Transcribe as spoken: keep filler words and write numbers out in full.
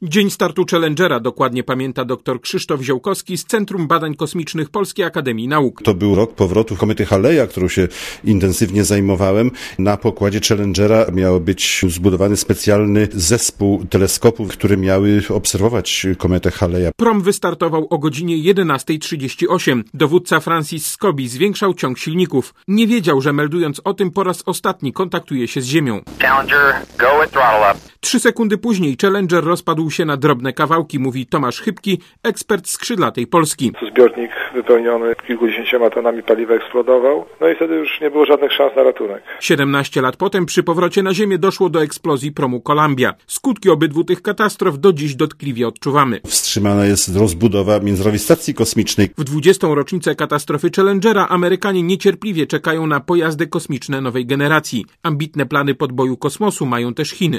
Dzień startu Challengera dokładnie pamięta dr Krzysztof Ziołkowski z Centrum Badań Kosmicznych Polskiej Akademii Nauk. To był rok powrotu komety Haleja, którą się intensywnie zajmowałem. Na pokładzie Challengera miał być zbudowany specjalny zespół teleskopów, które miały obserwować kometę Haleja. Prom wystartował o godzinie jedenasta trzydzieści osiem. Dowódca Francis Scobie zwiększał ciąg silników. Nie wiedział, że meldując o tym po raz ostatni kontaktuje się z Ziemią. Challenger, go with throttle up. Trzy sekundy później Challenger rozpadł się na drobne kawałki, mówi Tomasz Chybki, ekspert skrzydlatej Polski. Zbiornik wypełniony kilkudziesięcioma tonami paliwa eksplodował, no i wtedy już nie było żadnych szans na ratunek. siedemnaście lat potem przy powrocie na Ziemię doszło do eksplozji promu Columbia. Skutki obydwu tych katastrof do dziś dotkliwie odczuwamy. Wstrzymana jest rozbudowa Międzynarodowej Stacji Kosmicznej. W dwudziestą rocznicę katastrofy Challengera Amerykanie niecierpliwie czekają na pojazdy kosmiczne nowej generacji. Ambitne plany podboju kosmosu mają też Chiny.